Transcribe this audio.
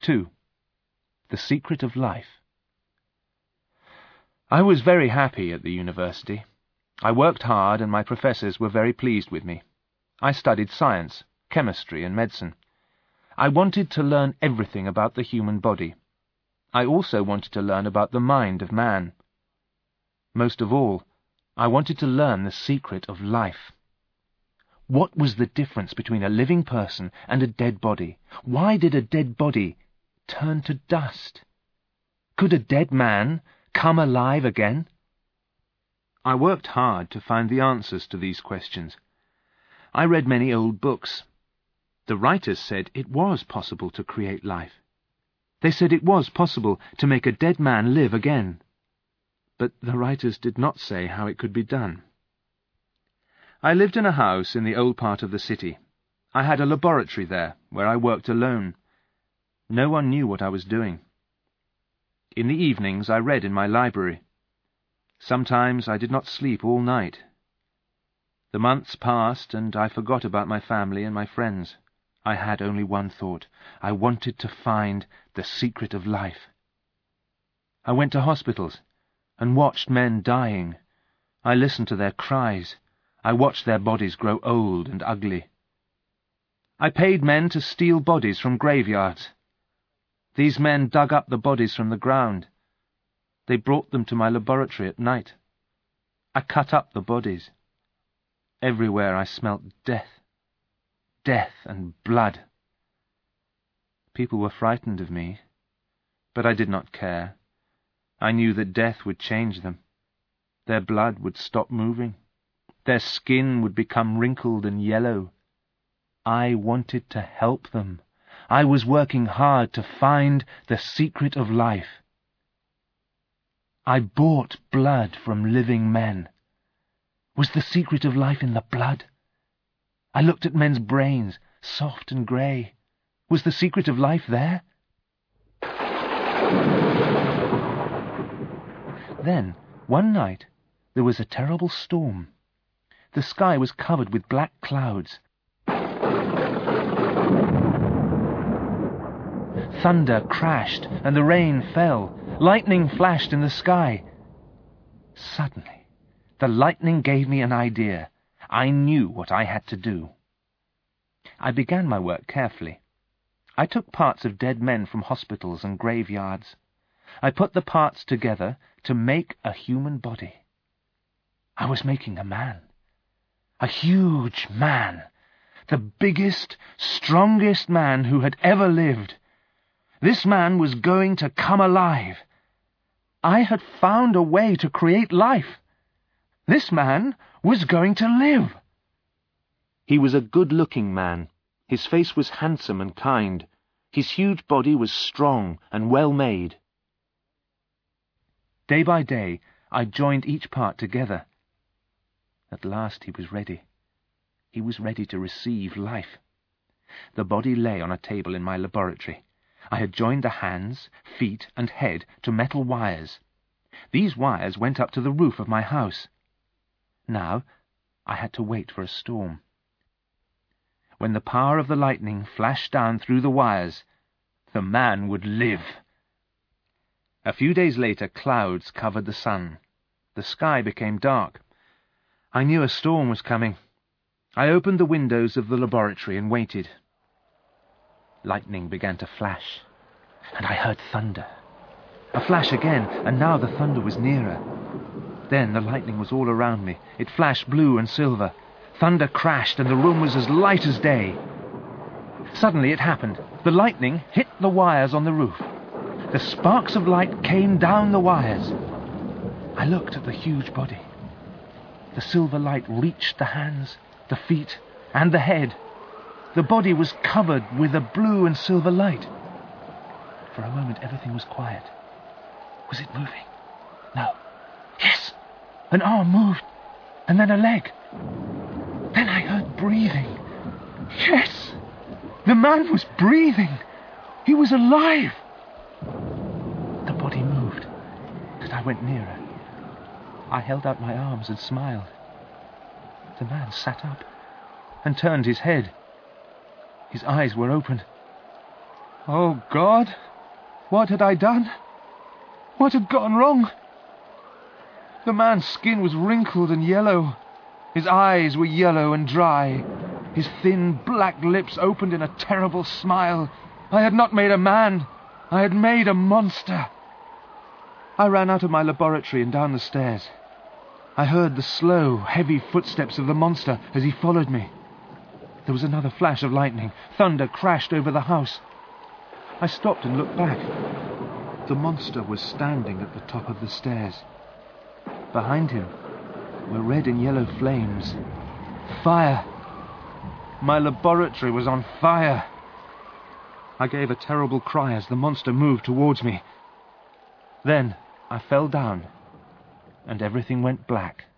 2. The Secret of Life. I was very happy at the university. I worked hard and my professors were very pleased with me. I studied science, chemistry and medicine. I wanted to learn everything about the human body. I also wanted to learn about the mind of man. Most of all, I wanted to learn the secret of life. What was the difference between a living person and a dead body? Why did a dead body turn to dust? Could a dead man come alive again? I worked hard to find the answers to these questions. I read many old books. The writers said it was possible to create life. They said it was possible to make a dead man live again. But the writers did not say how it could be done. I lived in a house in the old part of the city. I had a laboratory there, where I worked alone. No one knew what I was doing. In the evenings I read in my library. Sometimes I did not sleep all night. The months passed, and I forgot about my family and my friends. I had only one thought. I wanted to find the secret of life. I went to hospitals and watched men dying. I listened to their cries. I watched their bodies grow old and ugly. I paid men to steal bodies from graveyards. These men dug up the bodies from the ground. They brought them to my laboratory at night. I cut up the bodies. Everywhere I smelt death. Death and blood. People were frightened of me, but I did not care. I knew that death would change them. Their blood would stop moving. Their skin would become wrinkled and yellow. I wanted to help them. I was working hard to find the secret of life. I bought blood from living men. Was the secret of life in the blood? I looked at men's brains, soft and grey. Was the secret of life there? Then, one night, there was a terrible storm. The sky was covered with black clouds. Thunder crashed and the rain fell. Lightning flashed in the sky. Suddenly, the lightning gave me an idea. I knew what I had to do. I began my work carefully. I took parts of dead men from hospitals and graveyards. I put the parts together to make a human body. I was making a man. A huge man. The biggest, strongest man who had ever lived. This man was going to come alive. I had found a way to create life. This man was going to live. He was a good-looking man. His face was handsome and kind. His huge body was strong and well-made. Day by day, I joined each part together. At last he was ready. He was ready to receive life. The body lay on a table in my laboratory. I had joined the hands, feet, and head to metal wires. These wires went up to the roof of my house. Now, I had to wait for a storm. When the power of the lightning flashed down through the wires, the man would live. A few days later, clouds covered the sun. The sky became dark. I knew a storm was coming. I opened the windows of the laboratory and waited. Lightning began to flash, and I heard thunder. A flash again, and now the thunder was nearer. Then the lightning was all around me. It flashed blue and silver. Thunder crashed, and the room was as light as day. Suddenly it happened. The lightning hit the wires on the roof. The sparks of light came down the wires. I looked at the huge body. The silver light reached the hands, the feet, and the head. The body was covered with a blue and silver light. For a moment everything was quiet. Was it moving? No. Yes! An arm moved, and then a leg. Then I heard breathing. Yes! The man was breathing. He was alive. The body moved, and I went nearer. I held out my arms and smiled. The man sat up and turned his head. His eyes were open. Oh, God! What had I done? What had gone wrong? The man's skin was wrinkled and yellow. His eyes were yellow and dry. His thin, black lips opened in a terrible smile. I had not made a man. I had made a monster. I ran out of my laboratory and down the stairs. I heard the slow, heavy footsteps of the monster as he followed me. There was another flash of lightning. Thunder crashed over the house. I stopped and looked back. The monster was standing at the top of the stairs. Behind him were red and yellow flames. Fire! My laboratory was on fire. I gave a terrible cry as the monster moved towards me. Then I fell down, and everything went black.